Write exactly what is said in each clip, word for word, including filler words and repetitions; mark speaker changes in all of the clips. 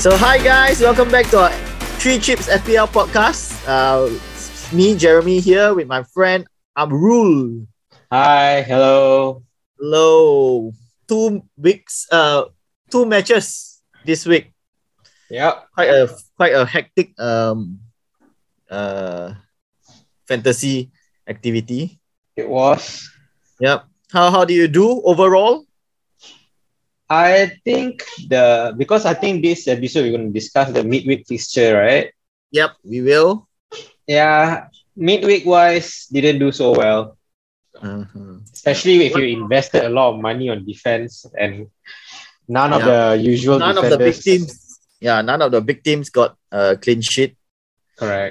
Speaker 1: So hi guys, welcome back to our Three Chips F P L podcast. Uh, it's me, Jeremy, here with my friend Amrul.
Speaker 2: Hi, hello.
Speaker 1: Hello. Two weeks, uh, two matches this week.
Speaker 2: Yep.
Speaker 1: Quite a quite a hectic um uh fantasy activity.
Speaker 2: It was.
Speaker 1: Yep. How how do you do overall?
Speaker 2: I think the because I think this episode we're going to discuss the midweek fixture, right?
Speaker 1: Yep, we will.
Speaker 2: Yeah, midweek wise didn't do so well,
Speaker 1: Uh-huh.
Speaker 2: especially if you invested a lot of money on defense and none of
Speaker 1: Yeah.
Speaker 2: the usual
Speaker 1: None of
Speaker 2: defenders.
Speaker 1: the big teams. Yeah, none of the big teams got a clean sheet.
Speaker 2: Correct.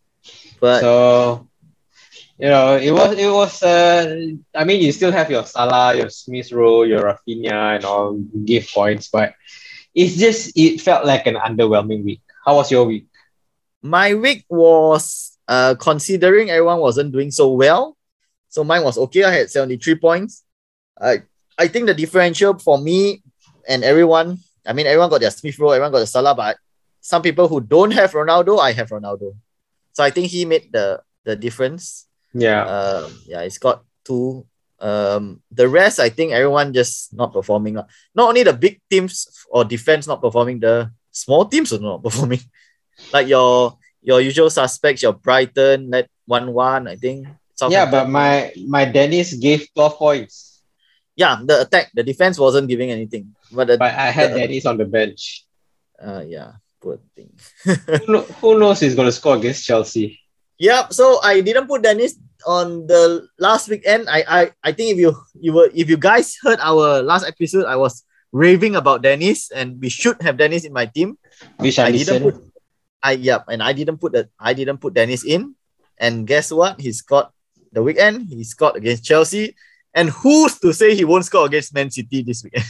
Speaker 1: But
Speaker 2: So you know, it was it was. Uh, I mean, you still have your Salah, your Smith Rowe, your Rafinha, and all give points, but it's just it felt like an underwhelming week. How was your week?
Speaker 1: my week was uh considering everyone wasn't doing so well. So mine was okay. I had seventy-three points. I I think the differential for me and everyone, I mean everyone got their Smith Rowe, everyone got the Salah, but some people who don't have Ronaldo, I have Ronaldo. So I think he made the the difference.
Speaker 2: Yeah.
Speaker 1: Um, yeah, he's got two. Um, the rest, I think everyone just not performing. Not only the big teams or defense not performing, the small teams are not performing. Like your your usual suspects, your Brighton led one one, I think.
Speaker 2: Yeah, but
Speaker 1: Southampton.
Speaker 2: my my Dennis gave twelve points.
Speaker 1: Yeah, the attack, the defense wasn't giving anything. But the,
Speaker 2: But I had
Speaker 1: the,
Speaker 2: Dennis on the bench.
Speaker 1: uh, yeah, poor thing.
Speaker 2: Who, know, who knows he's going to score against Chelsea?
Speaker 1: Yep. So I didn't put Dennis on the last weekend. I I, I think if you you were if you guys heard our last episode, I was raving about Dennis, and we should have Dennis in my team.
Speaker 2: Which I,
Speaker 1: I didn't
Speaker 2: listened.
Speaker 1: put I yep, and I didn't put that I didn't put Dennis in. And guess what? He scored the weekend. He scored against Chelsea. And who's to say he won't score against Man City this weekend?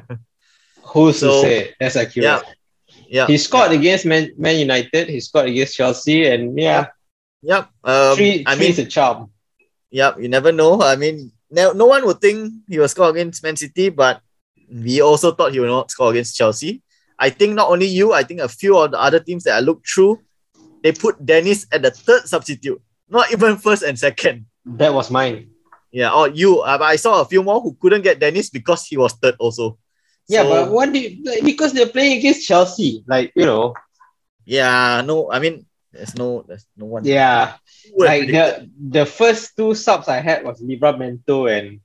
Speaker 2: Who's
Speaker 1: So,
Speaker 2: to say? That's accurate.
Speaker 1: Yeah.
Speaker 2: He scored
Speaker 1: yeah.
Speaker 2: against Man, Man United. He scored against Chelsea, and yeah,
Speaker 1: Yep. Um,
Speaker 2: three
Speaker 1: I
Speaker 2: three
Speaker 1: mean,
Speaker 2: is a charm.
Speaker 1: yep. You never know. I mean, no, no one would think he will score against Man City, but we also thought he will not score against Chelsea. I think not only you, I think a few of the other teams that I looked through, they put Dennis at the third substitute, not even first and second.
Speaker 2: That was mine.
Speaker 1: Yeah, or you. Uh, but I saw a few more who couldn't get Dennis because he was third also.
Speaker 2: Yeah,
Speaker 1: So,
Speaker 2: but what did like, because they're playing against Chelsea, like you know.
Speaker 1: yeah, no, I mean, there's no, there's no one.
Speaker 2: Yeah,
Speaker 1: who had
Speaker 2: like
Speaker 1: predicted.
Speaker 2: the the first two subs I had was Livramento and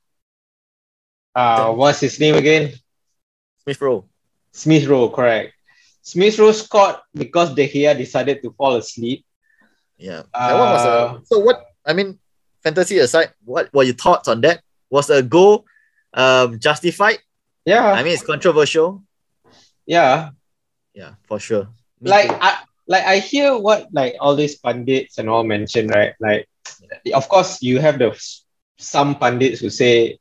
Speaker 2: uh, what's his name again?
Speaker 1: Smith Rowe.
Speaker 2: Smith Rowe, correct. Smith Rowe scored because De Gea decided to fall asleep.
Speaker 1: Yeah, that one was a.
Speaker 2: Uh,
Speaker 1: So what? I mean, fantasy aside, what were your thoughts on that? Was a goal um justified?
Speaker 2: yeah,
Speaker 1: I mean, it's controversial.
Speaker 2: yeah.
Speaker 1: Yeah, for sure. Me
Speaker 2: Like
Speaker 1: too.
Speaker 2: I like I hear what like all these pundits and all mention, right? Like, of course, you have the some pundits who say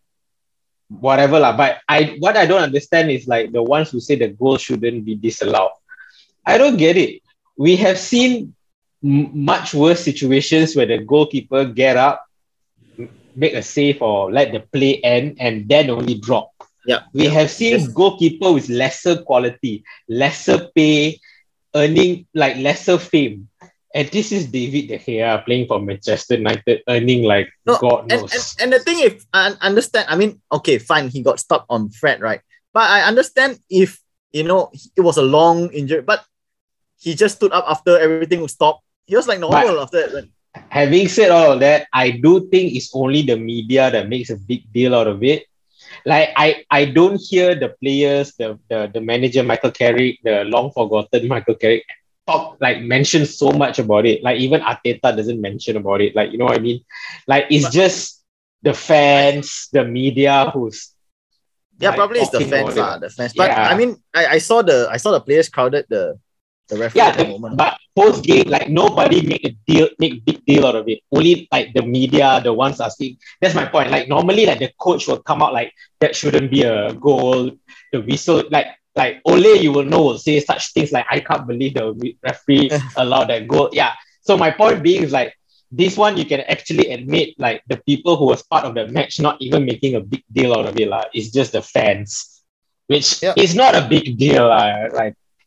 Speaker 2: whatever lah. But I what I don't understand is like the ones who say the goal shouldn't be disallowed. I don't get it. We have seen m- much worse situations where the goalkeeper get up, m- make a save or let the play end and then only drop.
Speaker 1: Yeah,
Speaker 2: We
Speaker 1: yeah.
Speaker 2: have seen
Speaker 1: Just-
Speaker 2: goalkeeper with lesser quality, lesser pay, earning like lesser fame. And this is David De Gea playing for Manchester United, earning like
Speaker 1: No,
Speaker 2: God
Speaker 1: and,
Speaker 2: knows.
Speaker 1: and and the thing, if I understand, I mean, okay, fine, he got stuck on Fred, right? But I understand if you know it was a long injury, but he just stood up after everything was stopped. He was like normal
Speaker 2: But-
Speaker 1: after that.
Speaker 2: Having said all of that, I do think it's only the media that makes a big deal out of it. Like I, I don't hear the players, the, the the manager Michael Carrick, the long forgotten Michael Carrick, talk like mention so much about it. Like even Arteta doesn't mention about it. Like you know what I mean? Like it's
Speaker 1: But-
Speaker 2: just the fans, the media who's
Speaker 1: Yeah,
Speaker 2: like,
Speaker 1: probably it's the
Speaker 2: talking
Speaker 1: fans,
Speaker 2: about
Speaker 1: lah,
Speaker 2: it.
Speaker 1: the fans. But
Speaker 2: Yeah.
Speaker 1: I mean, I, I saw the I saw the players crowded the the referee
Speaker 2: Yeah,
Speaker 1: at the
Speaker 2: the-
Speaker 1: moment.
Speaker 2: but post game, like nobody make a deal, make big deal out of it. Only like the media, the ones asking. That's my point. Like normally, like the coach will come out like that shouldn't be a goal. The whistle, like like Ole, you will know, will say such things like I can't believe the referee allowed that goal. Yeah. So my point being is like this one you can actually admit like the people who was part of the match not even making a big deal out of it. Like, it's just the fans, which
Speaker 1: Yeah.
Speaker 2: is not a big deal. Uh, like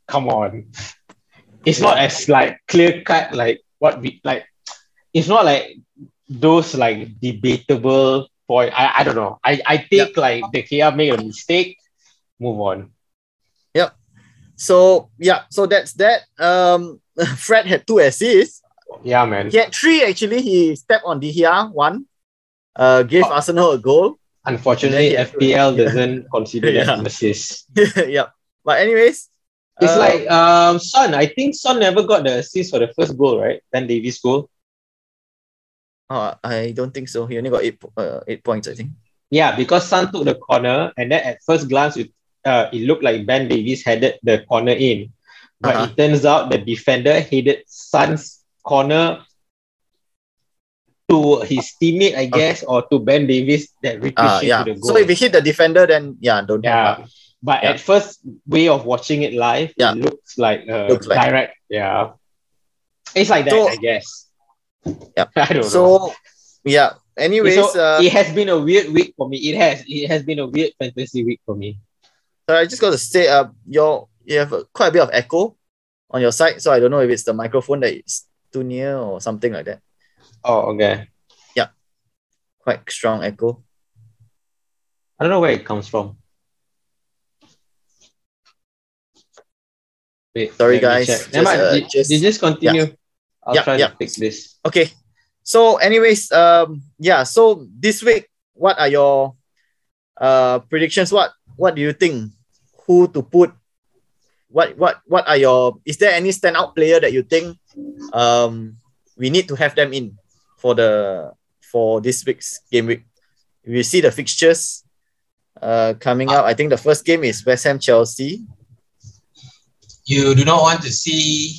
Speaker 2: come on. It's not as like clear cut like what we like. It's not like those like debatable point. I, I don't know. I, I think like the K R made a mistake. Move on.
Speaker 1: Yep. So yeah, so that's that. Um, Fred had two assists.
Speaker 2: Yeah, man.
Speaker 1: He had three actually. He stepped on De Gea one. Uh, gave
Speaker 2: Oh.
Speaker 1: Arsenal a goal.
Speaker 2: Unfortunately, F P L
Speaker 1: yeah.
Speaker 2: doesn't consider that
Speaker 1: Yeah.
Speaker 2: an assist.
Speaker 1: Yeah. But anyways,
Speaker 2: It's
Speaker 1: um,
Speaker 2: like um Son. I think Son never got the assist for the first goal, right? Ben Davies goal.
Speaker 1: oh, I don't think so. He only got eight uh, eight points, I think.
Speaker 2: Yeah, because Son took the corner, and then at first glance, it, uh, it looked like Ben Davies headed the corner in. But
Speaker 1: Uh-huh.
Speaker 2: it turns out the defender headed Son's corner to his teammate, I guess, okay. or to Ben Davies that ricocheted
Speaker 1: uh, yeah.
Speaker 2: to the goal.
Speaker 1: So if he hit the defender, then yeah, don't
Speaker 2: yeah.
Speaker 1: have.
Speaker 2: But yeah. At first way of watching it live, yeah. it looks like uh, looks like. direct. Yeah. It's like that, so, I guess.
Speaker 1: Yeah.
Speaker 2: I don't
Speaker 1: so,
Speaker 2: know.
Speaker 1: So, yeah. Anyways,
Speaker 2: so
Speaker 1: uh,
Speaker 2: it has been a weird week for me. It has. It has been a weird fantasy week for me.
Speaker 1: So I just got to say, uh, your you have a, quite a bit of echo on your side. So I don't know if it's the microphone that is too near or something like that.
Speaker 2: Oh, okay.
Speaker 1: Yeah. Quite strong echo.
Speaker 2: I don't know where it comes from. Wait,
Speaker 1: Sorry, guys. Just,
Speaker 2: Never mind.
Speaker 1: uh,
Speaker 2: you, just, you just continue.
Speaker 1: Yeah.
Speaker 2: I'll
Speaker 1: yeah,
Speaker 2: try
Speaker 1: yeah.
Speaker 2: to fix this.
Speaker 1: Okay. So, anyways, um, yeah. So this week, what are your uh predictions? What What do you think? Who to put? What What What are your? Is there any standout player that you think um we need to have them in for the for this week's game week? We see the fixtures uh coming up. I think the first game is West Ham Chelsea.
Speaker 3: You do not want to see.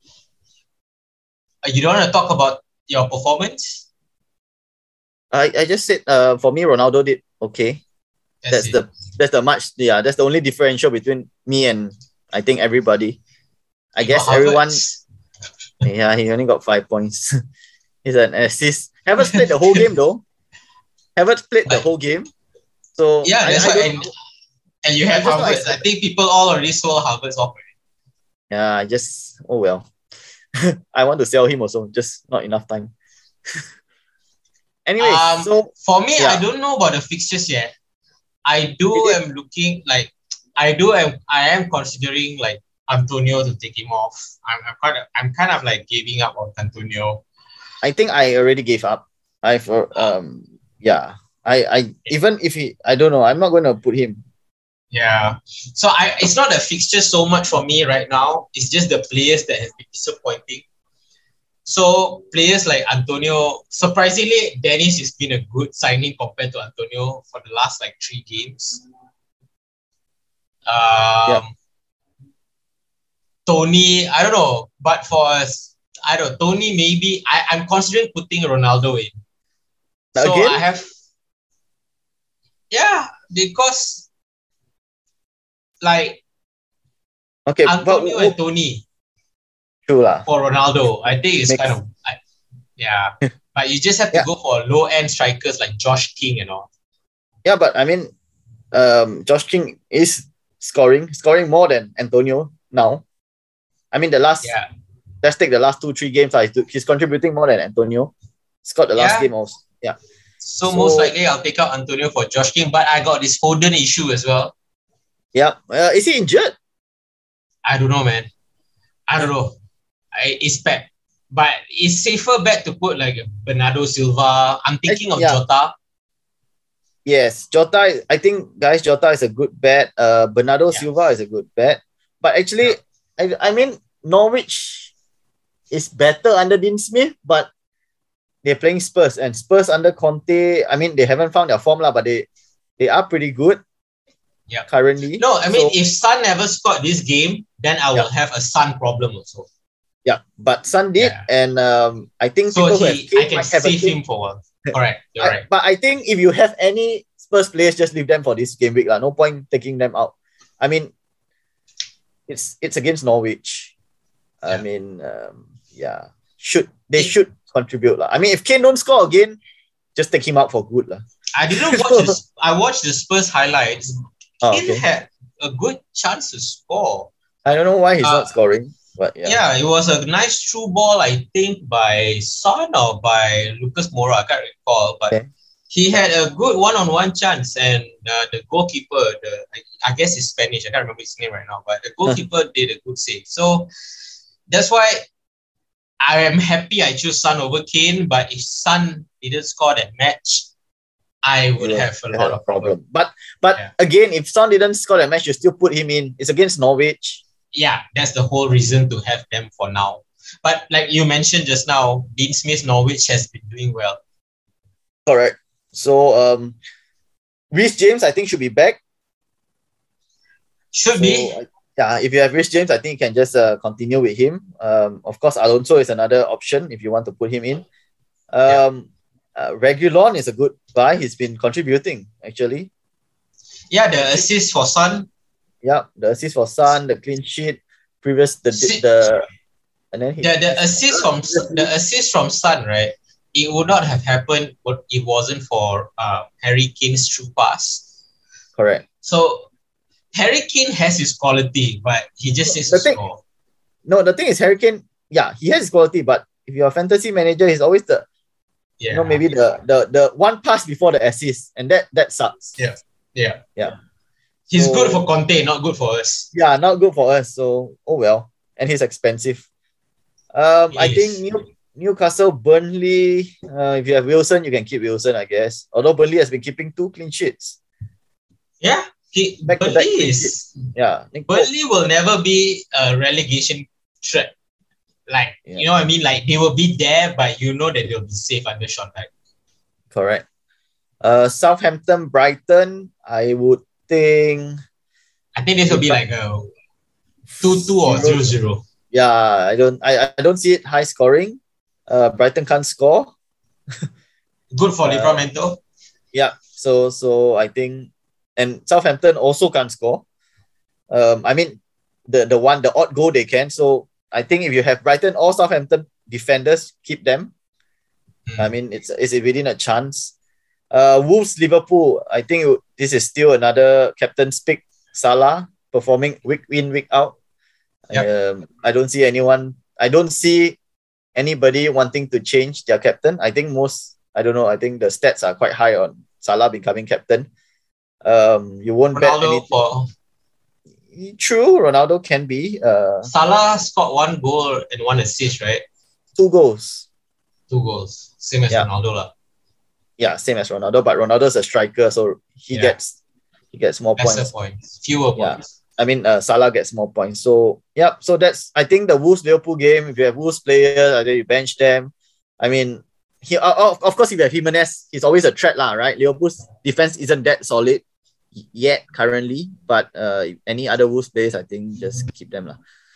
Speaker 3: You don't want to talk about your performance.
Speaker 1: I, I just said uh for me Ronaldo did okay. That's, that's the that's the much yeah that's the only differential between me and I think everybody. I guess everyone. Yeah, he only got five points. He's an assist. Haven't played the whole game though. Haven't played the whole game. So
Speaker 3: yeah, that's
Speaker 1: I, I
Speaker 3: why. And, and you have Havertz. I think people all already sold Havertz off.
Speaker 1: Yeah, I just oh well. I want to sell him also, just not enough time. Anyway,
Speaker 3: um,
Speaker 1: so
Speaker 3: for me,
Speaker 1: yeah.
Speaker 3: I don't know about the fixtures yet. I do am looking like I do am I am considering like Antonio to take him off. I'm I'm kind of I'm kind of like giving up on Antonio.
Speaker 1: I think I already gave up. I've um yeah. I I even if he I don't know. I'm not gonna put him.
Speaker 3: Yeah. So I it's not the fixture so much for me right now. It's just the players that have been disappointing. So players like Antonio, surprisingly, Dennis has been a good signing compared to Antonio for the last like three games. Um, yeah. Tony, I don't know, but for us, I don't know, Tony maybe I, I'm considering putting Ronaldo in. So
Speaker 1: Again?
Speaker 3: I have, yeah, because like
Speaker 1: okay,
Speaker 3: Antonio
Speaker 1: but,
Speaker 3: and Tony.
Speaker 1: True lah.
Speaker 3: For Ronaldo, I think it's
Speaker 1: Makes...
Speaker 3: kind of I, yeah. But you just have to
Speaker 1: yeah.
Speaker 3: go for low end strikers like Josh King and all.
Speaker 1: Yeah, but I mean, um, Josh King is scoring, scoring more than Antonio now. I mean, the last
Speaker 3: yeah.
Speaker 1: let's take the last two three games. He's contributing more than Antonio. Scored the last
Speaker 3: yeah.
Speaker 1: game also. Yeah.
Speaker 3: So, so most likely I'll take out Antonio for Josh King, but I got this Foden issue as well.
Speaker 1: Yeah, uh, is he injured?
Speaker 3: I don't know, man. I don't know. I, it's bad, but it's safer bet to put like Bernardo Silva. I'm thinking of yeah. Jota.
Speaker 1: Yes, Jota. I think guys, Jota is a good bet. Uh, Bernardo yeah. Silva is a good bet. But actually, yeah. I, I mean Norwich is better under Dean Smith, but they're playing Spurs and Spurs under Conte. I mean they haven't found their form lah, but they they are pretty good.
Speaker 3: Yeah.
Speaker 1: Currently.
Speaker 3: No, I mean
Speaker 1: so,
Speaker 3: if Son never scored this game, then I will
Speaker 1: yeah.
Speaker 3: have a Son problem also.
Speaker 1: Yeah, but Son did, yeah. and um, I think
Speaker 3: so
Speaker 1: people
Speaker 3: he,
Speaker 1: who have
Speaker 3: I can save him for a while. Correct, you're
Speaker 1: I,
Speaker 3: right.
Speaker 1: But I think if you have any Spurs players, just leave them for this game week lah. No point taking them out. I mean, it's it's against Norwich. Yeah. I mean, um, yeah, should they it, should contribute lah. I mean, if Kane don't score again, just take him out for good lah.
Speaker 3: I didn't watch this. I watched the Spurs highlights.
Speaker 1: Oh,
Speaker 3: Kane
Speaker 1: okay.
Speaker 3: had a good chance to score.
Speaker 1: I don't know why he's
Speaker 3: Uh,
Speaker 1: not scoring, but yeah.
Speaker 3: Yeah, it was a nice through ball, I think, by Son or by Lucas Moura. I can't recall, but
Speaker 1: Okay.
Speaker 3: he had a good one-on-one chance, and uh, the goalkeeper, the I, I guess he's Spanish. I can't remember his name right now, but the goalkeeper did a good save. So that's why I am happy I choose Son over Kane. But if Son didn't score that match, I would
Speaker 1: You
Speaker 3: have a
Speaker 1: had
Speaker 3: lot
Speaker 1: a
Speaker 3: of problem.
Speaker 1: problem. But but
Speaker 3: Yeah.
Speaker 1: again, if Son didn't score that match, you still put him in. It's against Norwich.
Speaker 3: Yeah, that's the whole reason to have them for now. But like you mentioned just now, Dean Smith Norwich has been doing well.
Speaker 1: Correct. So um, Reece James, I think, should be back.
Speaker 3: Should
Speaker 1: So,
Speaker 3: be.
Speaker 1: I- yeah, if you have Reece James, I think you can just uh, continue with him. Um, of course, Alonso is another option if you want to put him in. Um, uh, Reguilon is a good buy. He's been contributing actually.
Speaker 3: Yeah, the assist for Son.
Speaker 1: Yeah, the assist for Son, the clean sheet, previous the
Speaker 3: Si-
Speaker 1: the, and then he,
Speaker 3: The the assist from the assist from Son, right? It would not have happened if it wasn't for uh, Harry Kane's true pass.
Speaker 1: correct.
Speaker 3: So Harry Kane has his quality, but he just needs to
Speaker 1: The thing-
Speaker 3: score.
Speaker 1: No, the thing is Harry Kane, yeah, he has his quality, but if you're a fantasy manager, he's always the
Speaker 3: Yeah,
Speaker 1: you know maybe the the the one pass before the assist, and that that sucks.
Speaker 3: Yeah. yeah.
Speaker 1: Yeah.
Speaker 3: He's
Speaker 1: So-
Speaker 3: good for Conte, not good for us.
Speaker 1: Yeah, not good for us. So oh well, and he's expensive. Um, I
Speaker 3: He
Speaker 1: think
Speaker 3: is.
Speaker 1: New, Newcastle, Burnley. Uh, if you have Wilson, you can keep Wilson, I guess. Although Burnley has been keeping two clean sheets.
Speaker 3: Yeah, he,
Speaker 1: Back to
Speaker 3: Burnley
Speaker 1: back clean
Speaker 3: is
Speaker 1: Yeah, Nick Pope.
Speaker 3: Burnley will never be a relegation threat. Like
Speaker 1: Yeah.
Speaker 3: you know what I mean? Like they will be there, but you know that they'll be safe under Sean Dyche.
Speaker 1: Correct. Uh, Southampton, Brighton. I would think.
Speaker 3: I think this will be like a two-two or
Speaker 1: Zero.
Speaker 3: zero-zero.
Speaker 1: Yeah, I don't. I, I don't see it high scoring. Uh, Brighton can't score.
Speaker 3: Good for
Speaker 1: Uh,
Speaker 3: Livramento.
Speaker 1: Yeah. So so I think, and Southampton also can't score. Um, I mean, the the one the odd goal they can. So I think if you have Brighton or Southampton defenders, keep them.
Speaker 3: Hmm.
Speaker 1: I mean, it's it's within a chance. Uh, Wolves, Liverpool. I think it- this is still another captain's pick. Salah performing week in week out. Um, I don't see anyone. I don't see anybody wanting to change their captain. I think most. I don't know. I think the stats are quite high on Salah becoming captain. Um, you won't bet
Speaker 3: Ronaldo
Speaker 1: anything.
Speaker 3: for
Speaker 1: True, Ronaldo can be. Uh,
Speaker 3: Salah scored one goal and one assist, right?
Speaker 1: two goals.
Speaker 3: Two goals, same as
Speaker 1: Yeah.
Speaker 3: Ronaldo lah.
Speaker 1: Yeah, same as Ronaldo, but Ronaldo's a striker, so he
Speaker 3: Yeah.
Speaker 1: gets he gets more
Speaker 3: Lesser
Speaker 1: points.
Speaker 3: points, fewer
Speaker 1: Yeah.
Speaker 3: points.
Speaker 1: I mean, uh, Salah gets more points. So yeah, so that's I think the Wolves Liverpool game. If you have Wolves players, either you bench them. I mean, he uh, of, of course if you have Jimenez, he's always a threat, lah, right? Liverpool's defense isn't that solid y- yet currently, but uh, any other Wolves players, I think just keep them, lah.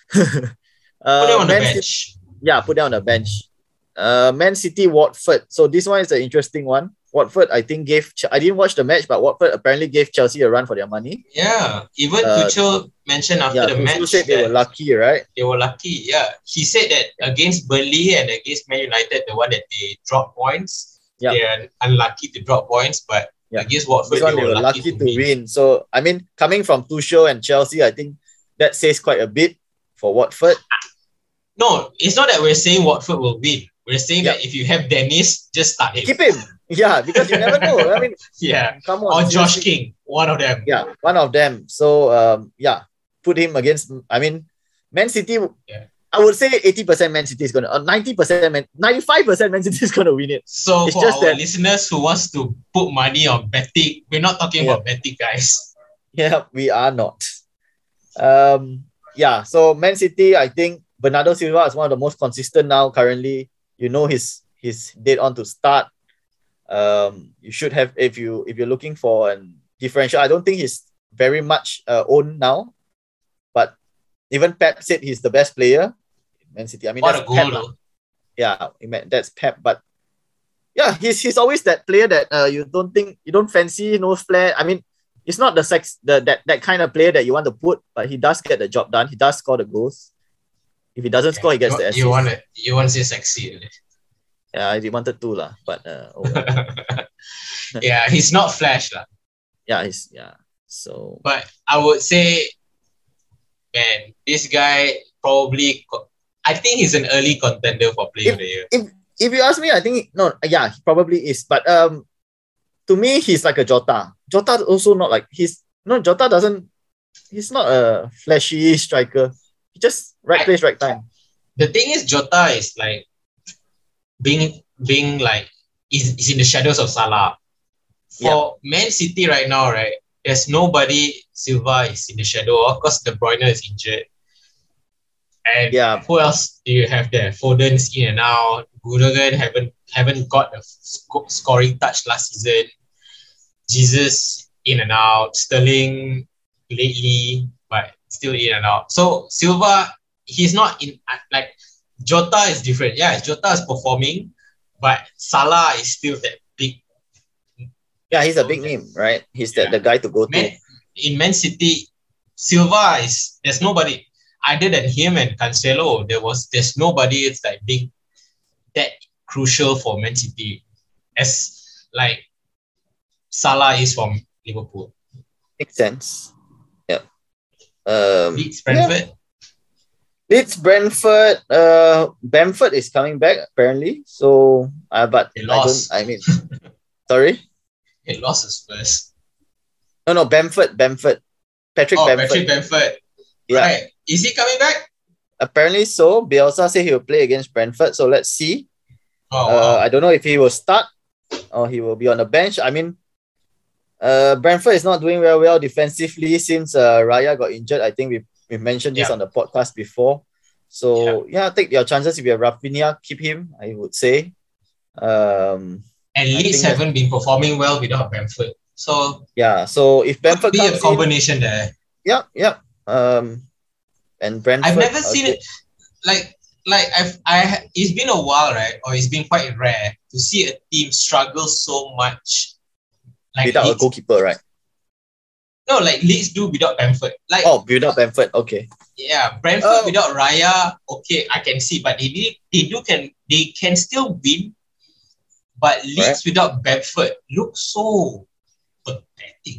Speaker 1: uh,
Speaker 3: Put him on the
Speaker 1: Man City-
Speaker 3: bench.
Speaker 1: Yeah, put them on the bench. Uh, Man City, Watford. So this one is an interesting one. Watford, I think gave. Ch- I didn't watch the match, but Watford apparently gave Chelsea a run for their money.
Speaker 3: Yeah, even
Speaker 1: Uh,
Speaker 3: Tuchel mentioned after
Speaker 1: Yeah,
Speaker 3: the
Speaker 1: Tuchel
Speaker 3: match
Speaker 1: said they
Speaker 3: that
Speaker 1: were lucky, right?
Speaker 3: they were lucky. Yeah, he said that against Burnley and against Man United, the one that they dropped points,
Speaker 1: Yeah.
Speaker 3: they are unlucky to drop points, but
Speaker 1: Yeah.
Speaker 3: against Watford,
Speaker 1: This one
Speaker 3: they were lucky, to win.
Speaker 1: win. So I mean, coming from Tuchel and Chelsea, I think that says quite a bit for Watford.
Speaker 3: No, it's not that we're saying Watford will win. We're saying
Speaker 1: Yeah.
Speaker 3: that if you have Dennis, just start him.
Speaker 1: Keep him, yeah, because you never know. I mean,
Speaker 3: Yeah,
Speaker 1: come
Speaker 3: or
Speaker 1: on,
Speaker 3: Josh
Speaker 1: seriously.
Speaker 3: King, one of them.
Speaker 1: Yeah, one of them. So um, yeah, put him against. I mean, Man City.
Speaker 3: Yeah.
Speaker 1: I would say eighty percent Man City is gonna, uh, ninety percent, Man, ninety-five percent Man City is gonna win it.
Speaker 3: So
Speaker 1: It's
Speaker 3: for
Speaker 1: just
Speaker 3: our
Speaker 1: that-
Speaker 3: listeners who wants to put money on betting, we're not talking
Speaker 1: Yeah.
Speaker 3: about betting, guys.
Speaker 1: Yeah, we are not. Um, yeah, so Man City, I think Bernardo Silva is one of the most consistent now currently. You know he's he's dead on to start. Um, you should have if you if you're looking for a differential. I don't think he's very much uh, owned now, but even Pep said he's the best player in Man City. I mean,
Speaker 3: What a
Speaker 1: that's
Speaker 3: goal,
Speaker 1: Pep, lah.
Speaker 3: though.
Speaker 1: Yeah, I mean, that's Pep, but yeah, he's he's always that player that uh, you don't think you don't fancy, no flair. I mean, it's not the sex the that, that kind of player that you want to put, but he does get the job done. He does score the goals. If he doesn't score, he gets
Speaker 3: you,
Speaker 1: the assist.
Speaker 3: you want to you want to say sexy.
Speaker 1: Yeah, I wanted to lah, but uh, oh well.
Speaker 3: Yeah, he's not flash lah.
Speaker 1: yeah, he's yeah. So
Speaker 3: But I would say man, this guy probably, co- I think he's an early contender for Player of the Year.
Speaker 1: If if you ask me, I think no, yeah, he probably is. But um, to me, he's like a Jota. Jota also not like he's no Jota doesn't. He's not a flashy striker. He just right
Speaker 3: I-
Speaker 1: place, right time.
Speaker 3: The thing is, Jota is like being being like is, is in the shadows of Salah. For Man City right now, right? There's nobody. Silva is in the shadow. Of course, De Bruyne is injured. And
Speaker 1: Yeah.
Speaker 3: who else do you have there? Foden's in and out. Gundogan haven't haven't got a sc- scoring touch last season. Jesus in and out. Sterling lately, but still in and out. So Silva, he's not in like Jota is different. Yeah, Jota is performing, but Salah is still that big.
Speaker 1: Yeah, he's a big name, right? He's
Speaker 3: Yeah.
Speaker 1: the, the guy to go to.
Speaker 3: Man, in Man City, Silva is there's nobody other than him and Cancelo. There was there's nobody it's like big that crucial for Man City as like Salah is from Liverpool.
Speaker 1: Makes sense. Yeah. Um,
Speaker 3: Leeds, Brentford.
Speaker 1: Leeds, Brentford. Uh, Bamford is coming back apparently. So, uh, but
Speaker 3: They
Speaker 1: I
Speaker 3: lost.
Speaker 1: don't. I mean, sorry.
Speaker 3: It lost his first.
Speaker 1: No, no, Bamford, Bamford, Patrick
Speaker 3: Oh,
Speaker 1: Bamford.
Speaker 3: Patrick Bamford.
Speaker 1: Yeah,
Speaker 3: Right. Is he coming back?
Speaker 1: apparently so. Bielsa said he will play against Brentford. So let's see.
Speaker 3: Oh,
Speaker 1: Uh,
Speaker 3: wow.
Speaker 1: I don't know if he will start or he will be on the bench. I mean, uh, Brentford is not doing very well defensively since uh, Raya got injured. I think we we mentioned this
Speaker 3: Yeah.
Speaker 1: on the podcast before. So yeah. take your chances. If you have Rafinha, keep him. I would say. Um,
Speaker 3: And
Speaker 1: I
Speaker 3: Leeds
Speaker 1: think
Speaker 3: haven't been performing well without Bamford. So
Speaker 1: yeah. So if
Speaker 3: could
Speaker 1: Bamford
Speaker 3: be a
Speaker 1: comes in,
Speaker 3: combination there.
Speaker 1: yeah, yeah. Um, and Brentford.
Speaker 3: I've never seen
Speaker 1: okay.
Speaker 3: it like like I've I it's been a while, right? Or it's been quite rare to see a team struggle so much. Like
Speaker 1: without a
Speaker 3: Leeds,
Speaker 1: goalkeeper, right?
Speaker 3: no, like Leeds do without Bamford. Like
Speaker 1: Oh, without Bamford. Okay.
Speaker 3: yeah, Brentford
Speaker 1: Oh.
Speaker 3: without Raya, okay, I can see, but they did, they do can they can still win. But Leeds
Speaker 1: Correct.
Speaker 3: without Bamford look so pathetic.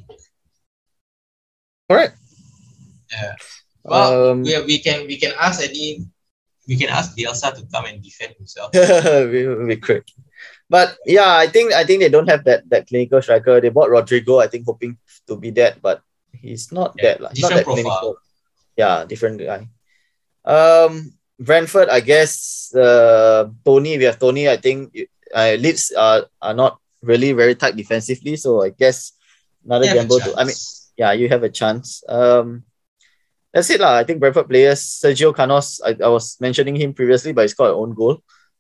Speaker 1: Correct.
Speaker 3: Yeah. Well,
Speaker 1: Um,
Speaker 3: we, we can we can ask any we can ask Bielsa to come and defend himself.
Speaker 1: we we could. But yeah, I think I think they don't have that that clinical striker. They bought Rodrigo, I think, hoping to be that, but he's not
Speaker 3: Yeah,
Speaker 1: that. Like, not
Speaker 3: different
Speaker 1: that
Speaker 3: profile.
Speaker 1: clinical. Yeah, different guy. Um, Brentford, I guess. Uh, Tony, we have Tony. I think uh, Leeds are are not really very tight defensively, so I guess another
Speaker 3: They have a
Speaker 1: gamble to. I mean,
Speaker 3: chance.
Speaker 1: yeah, you have a chance. Um, that's it lah. I think Brentford players, Sergio Canos. I, I was mentioning him previously, but he scored an own goal.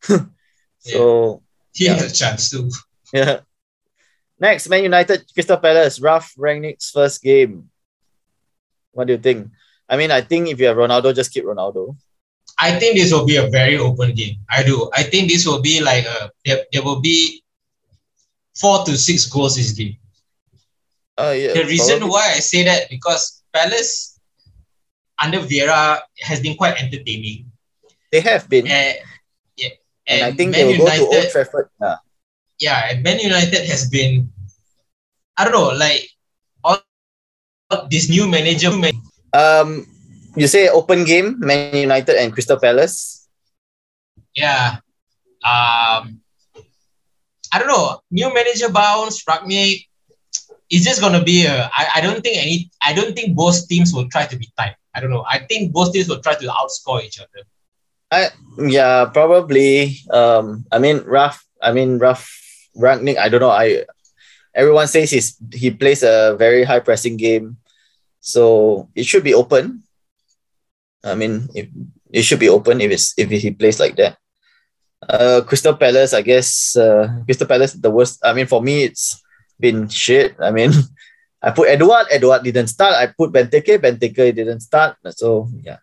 Speaker 1: so
Speaker 3: he
Speaker 1: yeah.
Speaker 3: has a chance too.
Speaker 1: yeah. Next, Man United, Crystal Palace, Ralph Rangnick's first game. What do you think? I mean, I think if you have Ronaldo, just keep Ronaldo.
Speaker 3: I think this will be a very open game. I do. I think this will be like a there, there will be four to six goals this game.
Speaker 1: Uh, yeah,
Speaker 3: The reason
Speaker 1: probably.
Speaker 3: why I say that because Palace under Vieira has been quite entertaining.
Speaker 1: They have been.
Speaker 3: And, yeah,
Speaker 1: and,
Speaker 3: and
Speaker 1: I think
Speaker 3: Man
Speaker 1: they will
Speaker 3: United,
Speaker 1: go to Old Trafford. Yeah.
Speaker 3: yeah, and Man United has been, I don't know, like all this new manager.
Speaker 1: Um, you say open game, Man United and Crystal Palace.
Speaker 3: Yeah. Um, I don't know. New manager bounce, Rangnick. It's just gonna be a. I, I don't think any. I don't think both teams will try to be tight. I don't know. I think both teams will try to outscore each other.
Speaker 1: I yeah, probably. Um, I mean, Ralph. I mean, Ralph Rangnick. I don't know. I everyone says he's he plays a very high pressing game, so it should be open. I mean, if it should be open if it's if he plays like that. Uh, Crystal Palace. I guess. Uh, Crystal Palace. The worst. I mean, for me, it's been shit. I mean, I put Edouard. Edouard didn't start. I put Benteke. Benteke didn't start. So yeah.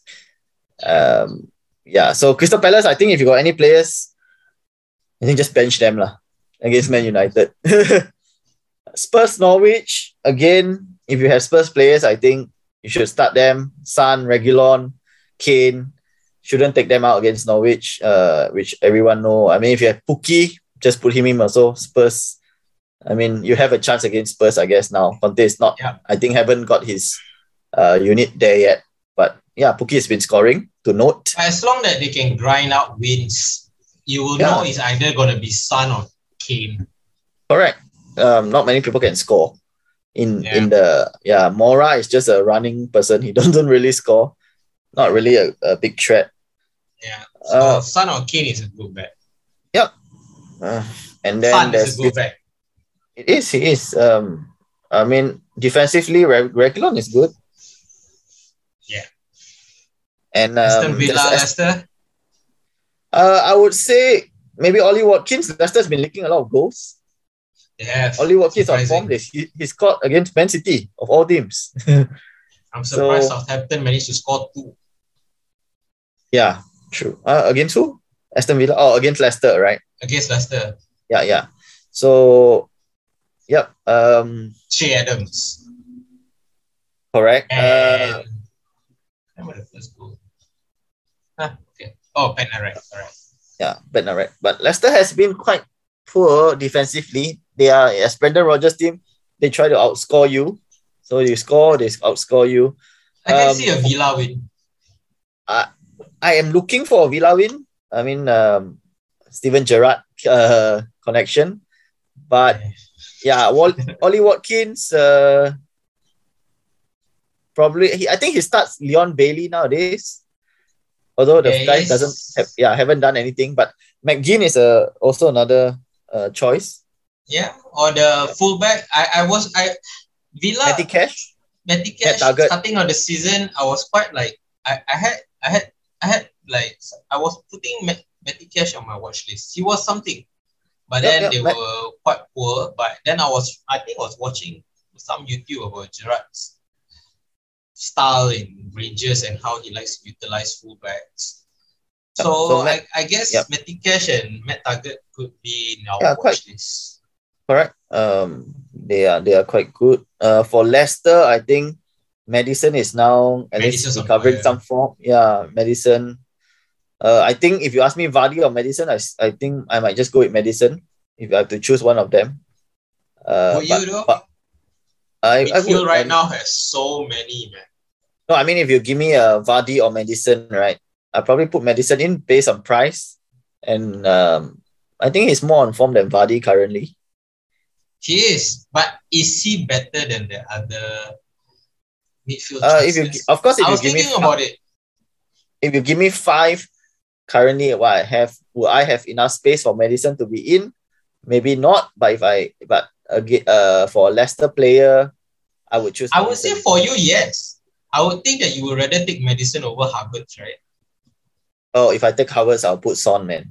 Speaker 1: Um. Yeah. So Crystal Palace. I think if you got any players, I think just bench them lah against Man United. Spurs Norwich again. If you have Spurs players, I think you should start them. Son, Reguilon, Kane. Shouldn't take them out against Norwich, uh, which everyone know. I mean, if you have Pukki, just put him in also. Spurs. I mean, you have a chance against Spurs, I guess now. Conte is not.
Speaker 3: Yeah.
Speaker 1: I think haven't got his uh, unit there yet. But yeah, Pukki has been scoring to note.
Speaker 3: As long that they can grind out wins, you will
Speaker 1: Yeah.
Speaker 3: know it's either going to be Son or Kane.
Speaker 1: Correct. Um, not many people can score. In
Speaker 3: Yeah.
Speaker 1: in the yeah, Mora is just a running person. He doesn't really score. Not really a, a big threat.
Speaker 3: Yeah. So
Speaker 1: Uh,
Speaker 3: Son or Kane is a good bet.
Speaker 1: yeah. Uh, and then
Speaker 3: Son
Speaker 1: there's
Speaker 3: is a good bet.
Speaker 1: it is, he is. Um, I mean, defensively, Re- Reguilon is good.
Speaker 3: Yeah.
Speaker 1: And
Speaker 3: Aston
Speaker 1: um,
Speaker 3: Villa,
Speaker 1: there's-
Speaker 3: Leicester.
Speaker 1: uh, I would say maybe Ollie Watkins. Leicester's been leaking a lot of goals.
Speaker 3: Yeah.
Speaker 1: Ollie Watkins on
Speaker 3: surprising.
Speaker 1: form. This he, he scored against Man City of all teams.
Speaker 3: I'm surprised
Speaker 1: So-
Speaker 3: Southampton managed to score two.
Speaker 1: Yeah, true. Uh, against who? Aston Villa. Oh, against Leicester, right?
Speaker 3: Against Leicester.
Speaker 1: Yeah, yeah. So, yep. Um,
Speaker 3: Che Adams.
Speaker 1: correct. Uh,
Speaker 3: And remember the first goal. Ah, okay. Oh, Bednarek. All right.
Speaker 1: yeah, but not right. But Leicester has been quite poor defensively. They are as Brendan Rodgers' team. They try to outscore you. So you score, they outscore you.
Speaker 3: I can
Speaker 1: Um,
Speaker 3: see a Villa win.
Speaker 1: I am looking for a Villa win. I mean, um, Steven Gerrard uh, connection. But yeah, Wal- Ollie Watkins, uh, probably, he, I think he starts Leon Bailey nowadays. Although the
Speaker 3: Yeah,
Speaker 1: guy
Speaker 3: yes.
Speaker 1: doesn't have, yeah, haven't done anything. But McGinn is a, also another uh, choice.
Speaker 3: Yeah, or the fullback. I, I was I Villa
Speaker 1: Matty Cash.
Speaker 3: Matty
Speaker 1: Matt
Speaker 3: Cash
Speaker 1: Target.
Speaker 3: starting of the season. I was quite like I, I had I had I had like I was putting Matt, Matty Cash on my watch list. He was something, but
Speaker 1: Yep,
Speaker 3: then
Speaker 1: yep,
Speaker 3: they
Speaker 1: Matt-
Speaker 3: were quite poor. But then I was I think I was watching some YouTube about Gerrard's style in Rangers and how he likes to utilize fullbacks. So,
Speaker 1: So Matt-
Speaker 3: I, I guess
Speaker 1: yep.
Speaker 3: Matty Cash and Matt Target could be in our
Speaker 1: Yeah,
Speaker 3: watch
Speaker 1: quite-
Speaker 3: list.
Speaker 1: Correct. Um, they are they are quite good. Uh, for Leicester, I think Madison is now at least
Speaker 3: Madison's on
Speaker 1: recovering
Speaker 3: fire.
Speaker 1: some form. Yeah, Madison. Uh, I think if you ask me Vardy or Madison, I, s- I think I might just go with Madison if I have to choose one of them. Uh,
Speaker 3: Would
Speaker 1: but,
Speaker 3: you though?
Speaker 1: but I, I
Speaker 3: Midfield
Speaker 1: would,
Speaker 3: right
Speaker 1: um,
Speaker 3: now has so many, man.
Speaker 1: No, I mean if you give me a Vardy or Madison, right? I probably put Madison in based on price, and um, I think he's more on form than Vardy currently.
Speaker 3: He is, but is he better than the other midfield
Speaker 1: Uh, if you
Speaker 3: choices?
Speaker 1: of course if
Speaker 3: I
Speaker 1: you
Speaker 3: was
Speaker 1: give me
Speaker 3: thinking about it.
Speaker 1: if you give me five currently what I have, will I have enough space for Madison to be in? Maybe not, but if I but again uh for a Leicester player, I would choose
Speaker 3: I would say
Speaker 1: Madison.
Speaker 3: for you, yes. I would think that you would rather take Madison over Havertz, right?
Speaker 1: Oh, if I take Havertz, I'll put Son, man.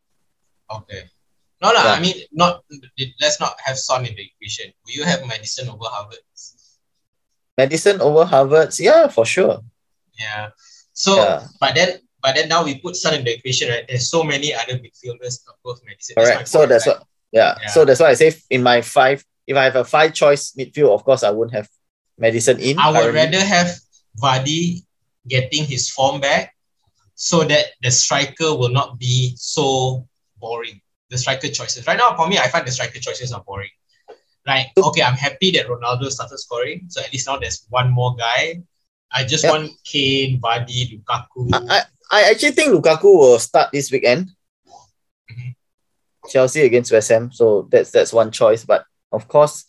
Speaker 3: Okay. No, no,
Speaker 1: Yeah.
Speaker 3: I mean, not. Let's not have Son in the equation. Will you have Madison over Havertz?
Speaker 1: Madison over Havertz, yeah, for sure.
Speaker 3: Yeah. So,
Speaker 1: Yeah.
Speaker 3: but then, but then now we put Son in the equation, right? There's so many other midfielders above Madison.
Speaker 1: Correct.
Speaker 3: That's my
Speaker 1: So
Speaker 3: point,
Speaker 1: that's
Speaker 3: right?
Speaker 1: what yeah.
Speaker 3: Yeah.
Speaker 1: So that's why I say in my five, if I have a five choice midfield, of course I wouldn't have Madison in.
Speaker 3: I would
Speaker 1: currently.
Speaker 3: rather have Vardy getting his form back so that the striker will not be so boring. The striker choices. Right now, for me, I find the striker choices are boring. Like, okay, I'm happy that Ronaldo started scoring. So at least now there's one more guy. I just
Speaker 1: Yep.
Speaker 3: want Kane, Vardy, Lukaku.
Speaker 1: I, I actually think Lukaku will start this weekend.
Speaker 3: Mhm.
Speaker 1: Chelsea against West Ham. So that's that's one choice. But of course,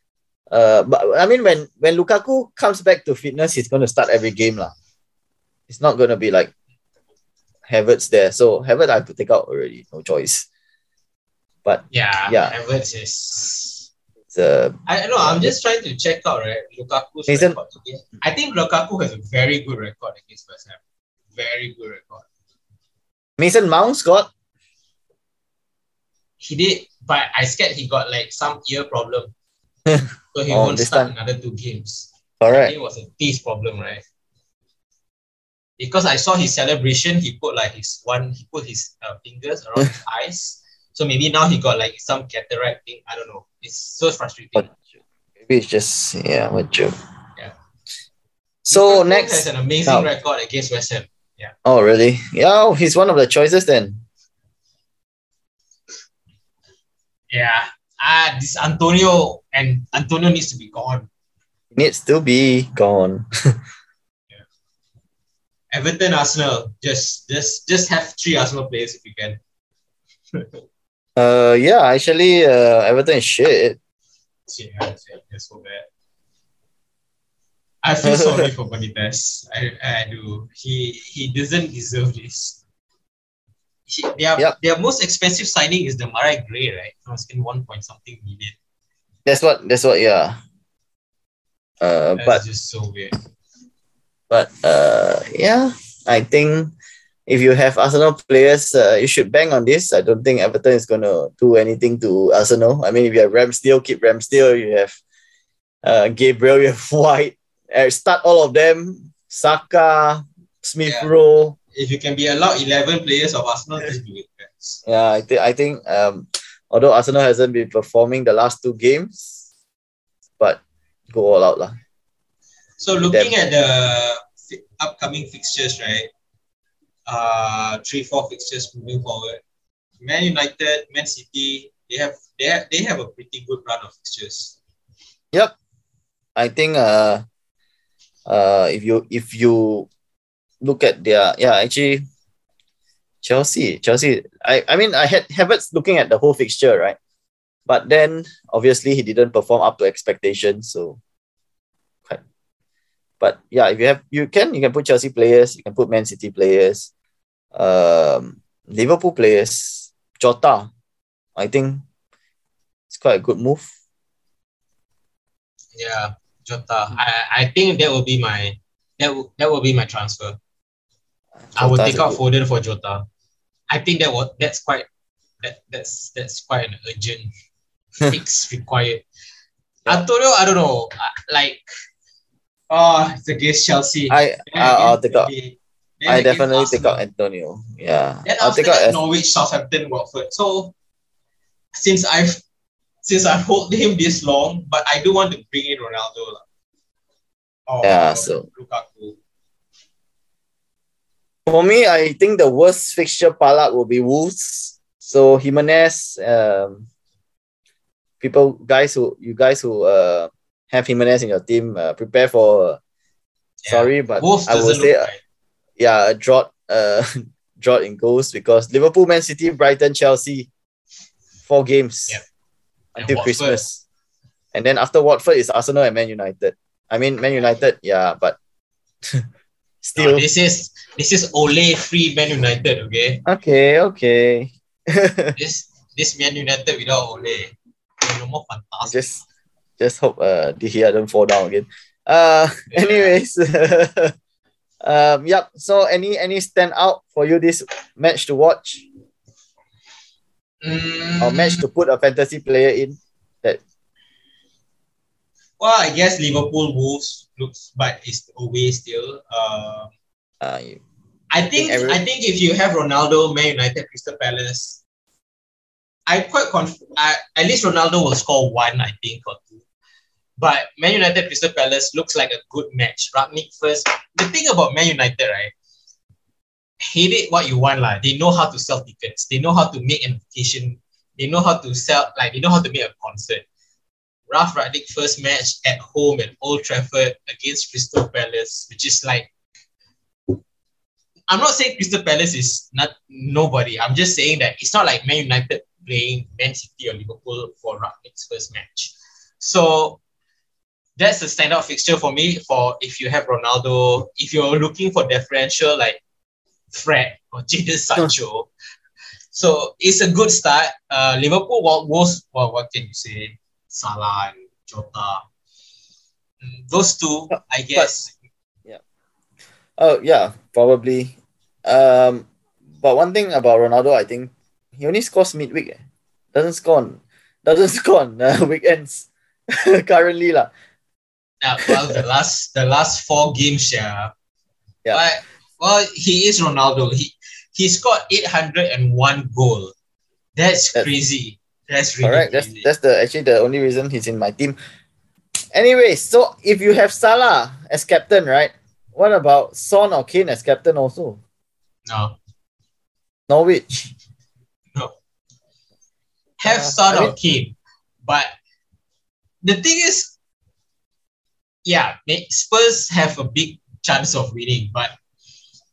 Speaker 1: uh, but I mean when when Lukaku comes back to fitness, he's going to start every game lah. It's not going to be like Havertz there. So Havertz I have to take out already. No choice. But
Speaker 3: yeah,
Speaker 1: Yeah.
Speaker 3: Havertz is.
Speaker 1: it's uh,
Speaker 3: I don't know. I'm just trying to check out right Lukaku's
Speaker 1: Mason-
Speaker 3: record again. I think Lukaku has a very good record against West Ham. Very good record.
Speaker 1: Mason Mount got
Speaker 3: He did, but I scared he got like some ear problem. So he
Speaker 1: Oh,
Speaker 3: won't
Speaker 1: this
Speaker 3: start
Speaker 1: time.
Speaker 3: another two games. I
Speaker 1: correct.
Speaker 3: think it was a taste problem, right? Because I saw his celebration, he put like his one, he put his uh, fingers around his eyes. So maybe now he got like some cataract thing. I don't know. It's so frustrating.
Speaker 1: What Maybe it's just yeah, what joke.
Speaker 3: Yeah.
Speaker 1: So
Speaker 3: Lukaku
Speaker 1: next,
Speaker 3: has an amazing
Speaker 1: now-
Speaker 3: record against West Ham.
Speaker 1: oh really? Yeah, oh, he's one of the choices then.
Speaker 3: Yeah. Ah, this Antonio and Antonio needs to be gone.
Speaker 1: Needs to be gone.
Speaker 3: Everton, Arsenal. Just, just, just have three Arsenal players if you can.
Speaker 1: Uh, yeah, actually, uh, Everton is shit.
Speaker 3: Shit, yeah, shit, that's so bad. I feel sorry for Benitez. I, I do. He he doesn't deserve this. He, their
Speaker 1: Yep.
Speaker 3: their most expensive signing is the Demarai Gray, right? It was in one point something million.
Speaker 1: That's what. That's what. Yeah. Uh,
Speaker 3: That's
Speaker 1: but
Speaker 3: just so weird.
Speaker 1: but uh, yeah, I think if you have Arsenal players, uh, you should bang on this. I don't think Everton is gonna do anything to Arsenal. I mean, if you have Ramsdale, keep Ramsdale. You have uh, Gabriel, you have White. Uh, start all of them. Saka, Smith
Speaker 3: Yeah.
Speaker 1: Rowe.
Speaker 3: If you can be allowed eleven players of Arsenal, just do it. Guys.
Speaker 1: Yeah, I think I think um, although Arsenal hasn't been performing the last two games, but go all out lah.
Speaker 3: So looking at the fi- upcoming fixtures, right? Uh, three, four fixtures moving forward. Man United, Man City, they have they have, they have a pretty good run of fixtures.
Speaker 1: Yep, I think uh, uh, if you if you look at their yeah actually Chelsea Chelsea I I mean I had Havertz looking at the whole fixture, right, but then obviously he didn't perform up to expectations, so. But yeah, if you have, you can, you can put Chelsea players, you can put Man City players, um, Liverpool players, Jota. I think it's quite a good move.
Speaker 3: Yeah, Jota. I, I think that will be my that will, that will be my transfer. I will
Speaker 1: Jota's
Speaker 3: take
Speaker 1: a
Speaker 3: out
Speaker 1: good-
Speaker 3: Foden for Jota. I think that was that's quite that that's that's quite an urgent fix required.
Speaker 1: Yeah.
Speaker 3: Antonio, I don't know, I- like. Oh, it's against Chelsea.
Speaker 1: I
Speaker 3: Then
Speaker 1: I'll, I'll
Speaker 3: against
Speaker 1: take out.
Speaker 3: Burnley. Then
Speaker 1: I
Speaker 3: against
Speaker 1: definitely take
Speaker 3: Arsenal.
Speaker 1: out Antonio. Yeah,
Speaker 3: Then
Speaker 1: I'll
Speaker 3: after
Speaker 1: take out.
Speaker 3: that,
Speaker 1: As-
Speaker 3: Norwich, Southampton, Watford. So since I've since I've hold him this long, but I do want to bring in Ronaldo. lah. Or
Speaker 1: Yeah, so-
Speaker 3: Lukaku.
Speaker 1: For me, I think the worst fixture palette will be Wolves. So Jimenez, um, people, guys who you guys who uh have Jimenez in your team, uh, prepare for. Uh,
Speaker 3: Yeah.
Speaker 1: Sorry, but
Speaker 3: Wolves
Speaker 1: I will
Speaker 3: doesn't
Speaker 1: say,
Speaker 3: look
Speaker 1: uh,
Speaker 3: right.
Speaker 1: yeah, a drought, uh, drought in goals because Liverpool, Man City, Brighton, Chelsea, four games
Speaker 3: Yep. And
Speaker 1: until
Speaker 3: Watford.
Speaker 1: Christmas, and then after Watford is Arsenal and Man United. I mean, Man United, yeah, but still.
Speaker 3: No, this is this is Ole free Man United, okay?
Speaker 1: Okay, okay.
Speaker 3: This this Man United without Ole. No more fantastic.
Speaker 1: just, just hope uh De Gea don't fall down again. Uh,
Speaker 3: Yeah.
Speaker 1: anyways, um, yep. So, any any stand out for you this match to watch
Speaker 3: Mm,
Speaker 1: or match to put a fantasy player in?
Speaker 3: Well, I guess Liverpool Wolves looks, but it's away still. Uh,
Speaker 1: Uh, you-
Speaker 3: I think
Speaker 1: think every-
Speaker 3: I think if you have Ronaldo, Man United, Crystal Palace, I'm quite conf- I, at least Ronaldo will score one, I think, or two. But Man United, Crystal Palace looks like a good match. Rangnick first. The thing about Man United, right? Hate it what you want, lah. They know how to sell tickets. They know how to make an occasion. They know how to sell, like they know how to make a concert. Ralph Rangnick first match at home at Old Trafford against Crystal Palace, which is like, I'm not saying Crystal Palace is not nobody. I'm just saying that it's not like Man United playing Man City or Liverpool for Rangnick's first match. So that's a standout fixture for me. For if you have Ronaldo, if you're looking for differential like Fred or Jadon Sancho, so it's a good start. Uh, Liverpool, what was well, what can you say? Salah and Jota. Mm, Those two, I guess.
Speaker 1: Oh yeah, probably. Um, but one thing about Ronaldo, I think he only scores midweek. Eh. Doesn't score on, doesn't score on uh, weekends currently lah.
Speaker 3: Uh, well, the last the last four games, yeah.
Speaker 1: Yeah.
Speaker 3: But well, he is Ronaldo. He he scored eight hundred one goal. That's,
Speaker 1: That's-
Speaker 3: crazy. That's really
Speaker 1: Correct. That's
Speaker 3: crazy.
Speaker 1: that's the actually the only reason he's in my team. Anyway, so if you have Salah as captain, right? What about Son or Kane as captain also?
Speaker 3: no,
Speaker 1: Norwich.
Speaker 3: no. Have
Speaker 1: Uh,
Speaker 3: Son
Speaker 1: I
Speaker 3: or
Speaker 1: mean-
Speaker 3: Kane, but the thing is, yeah, may- Spurs have a big chance of winning, but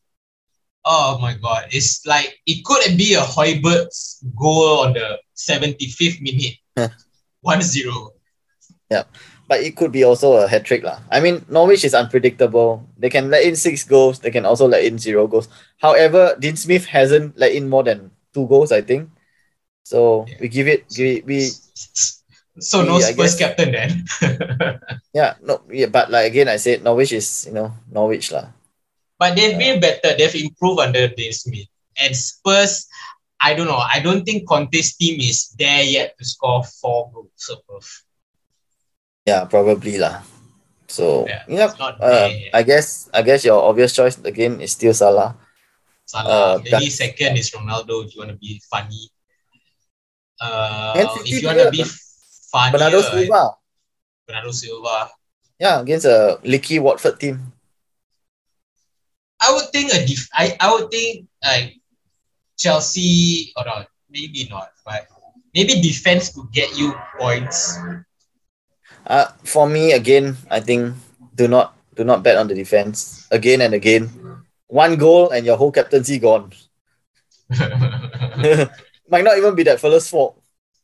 Speaker 3: Oh my god. It's like it could be a Højbjerg's goal on the seventy-fifth minute. one zero.
Speaker 1: Yeah. But it could be also a hat trick. lah. I mean, Norwich is unpredictable. They can let in six goals. They can also let in zero goals. However, Dean Smith hasn't let in more than two goals, I think. So
Speaker 3: Yeah.
Speaker 1: we give it, give it we
Speaker 3: So no
Speaker 1: we, I
Speaker 3: Spurs
Speaker 1: guess-
Speaker 3: captain then.
Speaker 1: yeah, no yeah, but like again I said Norwich is, you know, Norwich lah.
Speaker 3: But they've been better. They've improved under Dean Smith. And Spurs, I don't know. I don't think Conte's team is there yet to score four goals above.
Speaker 1: Yeah, probably lah. So
Speaker 3: Yeah,
Speaker 1: yeah,
Speaker 3: it's not
Speaker 1: uh,
Speaker 3: there.
Speaker 1: I guess I guess your obvious choice again is still Salah.
Speaker 3: Salah.
Speaker 1: uh,
Speaker 3: Maybe
Speaker 1: that-
Speaker 3: second is Ronaldo if you want to be funny. Uh,
Speaker 1: Man City
Speaker 3: if you want to
Speaker 1: player,
Speaker 3: be funny,
Speaker 1: Bernardo Silva.
Speaker 3: Bernardo Silva.
Speaker 1: Yeah, against a leaky Watford team.
Speaker 3: I would think a def- I, I would think like Chelsea or not, maybe not, but maybe defense could get you points.
Speaker 1: Uh, for me, again, I think do not do not bet on the defense again and again. One goal and your whole captaincy gone. Might not even be that fella's fault.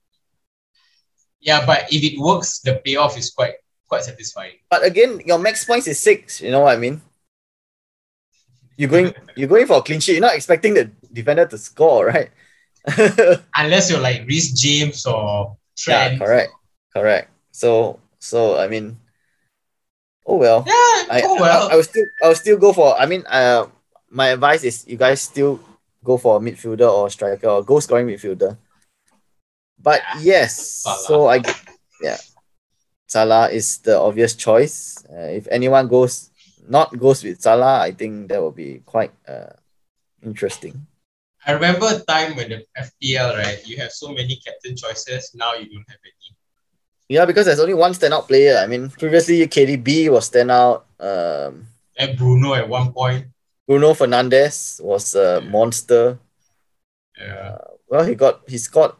Speaker 3: Yeah, but if it works, the payoff is quite quite satisfying.
Speaker 1: But again, your max points is six. You know what I mean? You're going you're going for a clean sheet. You're not expecting the defender to score, right?
Speaker 3: Unless you're like Reece James or
Speaker 1: Yeah,
Speaker 3: Trent.
Speaker 1: correct, correct. So so I mean, oh well.
Speaker 3: Yeah,
Speaker 1: I,
Speaker 3: oh well.
Speaker 1: I, I will still I will still go for. I mean, uh, my advice is you guys still go for a midfielder or striker or goal scoring midfielder. But yes,
Speaker 3: Salah.
Speaker 1: so I yeah, Salah is the obvious choice. Uh, if anyone goes not goes with Salah, I think that will be quite uh interesting.
Speaker 3: I remember a time when the F P L, right, you have so many captain choices, now you don't have any.
Speaker 1: Yeah, because there's only one standout player. I mean, previously K D B was standout. Um,
Speaker 3: And Bruno at one point.
Speaker 1: Bruno Fernandes was a
Speaker 3: Yeah.
Speaker 1: monster.
Speaker 3: Yeah.
Speaker 1: Well, he got he scored.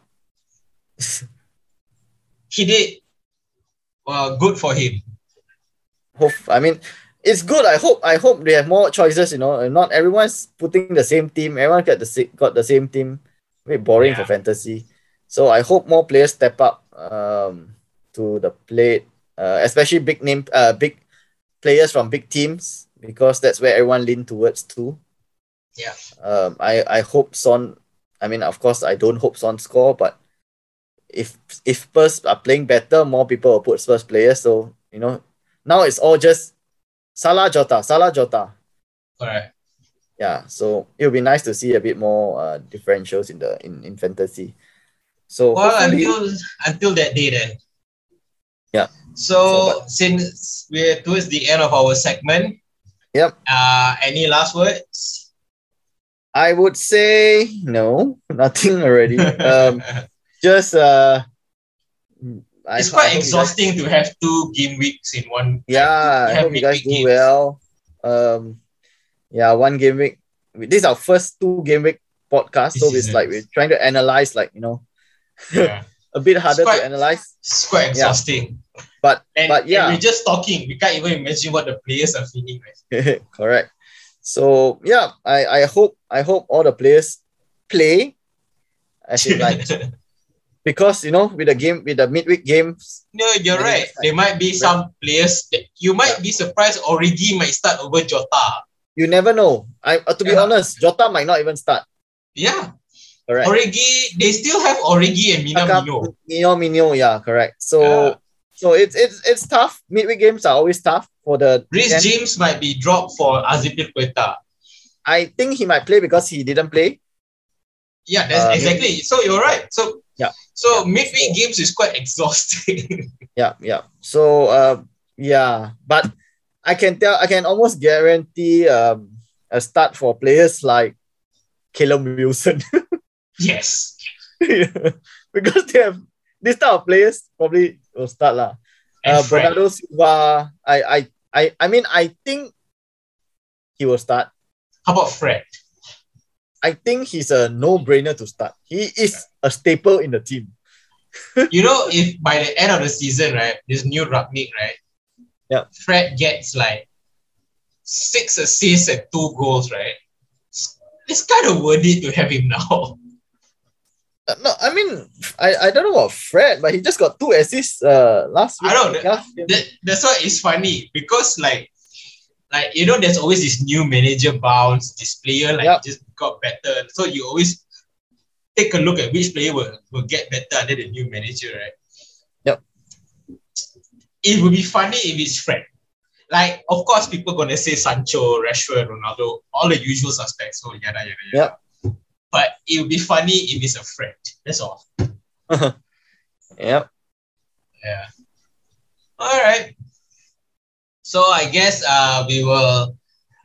Speaker 3: He did well, good for him.
Speaker 1: Hope I mean, it's good. I hope I hope they have more choices. You know, and not everyone's putting the same team. Everyone got the sa- got the same team. Very boring
Speaker 3: Yeah.
Speaker 1: for fantasy. So I hope more players step up um to the plate, uh, especially big name uh big players from big teams, because that's where everyone lean towards too.
Speaker 3: Yeah.
Speaker 1: Um, I I hope Son. I mean, of course, I don't hope Son score, but if if Spurs are playing better, more people will put Spurs players. So you know, now it's all just Salah Jota, Salah Jota.
Speaker 3: Correct.
Speaker 1: Yeah, so it'll be nice to see a bit more uh, differentials in the in, in fantasy. So
Speaker 3: Well,
Speaker 1: hopefully-
Speaker 3: until until that day then.
Speaker 1: Yeah.
Speaker 3: So,
Speaker 1: So,
Speaker 3: since we're towards the end of our segment,
Speaker 1: Yep.
Speaker 3: Uh, any last words?
Speaker 1: I would say no, nothing already. Um, just uh, I,
Speaker 3: it's
Speaker 1: I
Speaker 3: quite
Speaker 1: hope you guys-
Speaker 3: exhausting to have two game weeks in one.
Speaker 1: Yeah,
Speaker 3: You
Speaker 1: I
Speaker 3: have
Speaker 1: hope you guys
Speaker 3: midweek
Speaker 1: do
Speaker 3: games.
Speaker 1: well. Um, yeah, one game week. This is our first two game week podcast, so
Speaker 3: This
Speaker 1: it's
Speaker 3: is
Speaker 1: like
Speaker 3: nice.
Speaker 1: we're trying to analyze, like you know,
Speaker 3: Yeah.
Speaker 1: a bit harder
Speaker 3: quite-
Speaker 1: to analyze.
Speaker 3: It's quite
Speaker 1: Yeah.
Speaker 3: exhausting.
Speaker 1: But
Speaker 3: And,
Speaker 1: but yeah.
Speaker 3: and we're just talking. We can't even imagine what the players are feeling. Right?
Speaker 1: Correct. So yeah, I, I hope I hope all the players play, as in like because you know with the game with the midweek games,
Speaker 3: No, you're
Speaker 1: Maybe
Speaker 3: right.
Speaker 1: it's like-
Speaker 3: There might be some players that you might be surprised Origi might start over Jota.
Speaker 1: you never know. I uh, to be
Speaker 3: Yeah.
Speaker 1: honest, Jota might not even start.
Speaker 3: Yeah.
Speaker 1: Correct.
Speaker 3: Origi, they still have Origi and
Speaker 1: Saka,
Speaker 3: Minamino.
Speaker 1: Mino, Mino, yeah, correct. So
Speaker 3: Yeah.
Speaker 1: so it's it's it's tough. Midweek games are always tough for the.
Speaker 3: Reece
Speaker 1: weekend.
Speaker 3: James might be dropped for Azpilicueta.
Speaker 1: I think he might play because he didn't play.
Speaker 3: Yeah, that's
Speaker 1: Uh,
Speaker 3: exactly. So you're right. So
Speaker 1: Yeah.
Speaker 3: So
Speaker 1: Yeah.
Speaker 3: midweek games is quite exhausting.
Speaker 1: Yeah, yeah. So uh, yeah, but I can tell, I can almost guarantee um a start for players like Callum Wilson
Speaker 3: yes.
Speaker 1: because they have this type of players probably will start lah.
Speaker 3: And
Speaker 1: Uh,
Speaker 3: Fred.
Speaker 1: Bernardo Silva, I, I, I, I mean, I think he will start.
Speaker 3: How about Fred?
Speaker 1: I think he's a no-brainer to start. He is a staple in the team.
Speaker 3: You know, if by the end of the season, right, this new Ragnik, right?
Speaker 1: Yeah.
Speaker 3: Fred gets like six assists and two goals, right? it's kind of worthy to have him now.
Speaker 1: Uh, No, I mean, I, I don't know about Fred, but he just got two assists uh, last week.
Speaker 3: I don't know.
Speaker 1: Last
Speaker 3: That, that's why it's funny because like, like you know, there's always this new manager bounce. This player like
Speaker 1: Yep.
Speaker 3: just got better. So you always take a look at which player will, will get better under the new manager, right?
Speaker 1: Yep.
Speaker 3: It would be funny if it's Fred. Like, of course, people gonna say Sancho, Rashford, Ronaldo, all the usual suspects. So yada yada yada.
Speaker 1: Yep.
Speaker 3: But it would be funny if it's a Fred. That's all.
Speaker 1: Yep.
Speaker 3: Yeah. All right. So I guess uh we will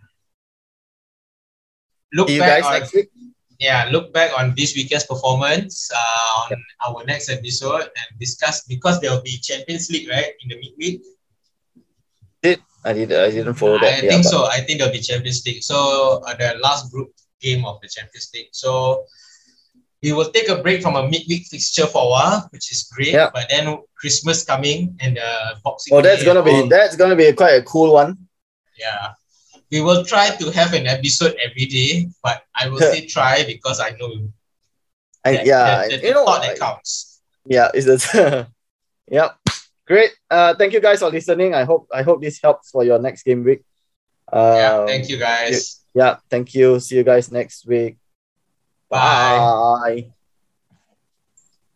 Speaker 3: look
Speaker 1: See you
Speaker 3: back
Speaker 1: guys
Speaker 3: on
Speaker 1: next week.
Speaker 3: yeah look back on this weekend's performance uh, on our next episode and discuss because there will be Champions League right in the midweek.
Speaker 1: Did I did I didn't follow
Speaker 3: I
Speaker 1: that.
Speaker 3: think
Speaker 1: yeah,
Speaker 3: so. I think there'll be Champions League. So uh, the last group game of the Champions League. So we will take a break from a midweek fixture for a while, which is great.
Speaker 1: Yeah.
Speaker 3: But then Christmas coming and the uh, Boxing
Speaker 1: But, oh, that's
Speaker 3: Day
Speaker 1: gonna
Speaker 3: and
Speaker 1: be
Speaker 3: all,
Speaker 1: that's gonna be quite a cool one.
Speaker 3: yeah. We will try to have an episode every day, but I will say try because I know
Speaker 1: I,
Speaker 3: that,
Speaker 1: yeah,
Speaker 3: that, that
Speaker 1: you know,
Speaker 3: thought
Speaker 1: I-
Speaker 3: that counts.
Speaker 1: yeah, is it? Yep. Great. Uh, thank you guys for listening. I hope I hope this helps for your next game week.
Speaker 3: Yeah,
Speaker 1: Um,
Speaker 3: thank you guys.
Speaker 1: Yeah, thank you. See you guys next week.
Speaker 3: Bye.
Speaker 1: Bye.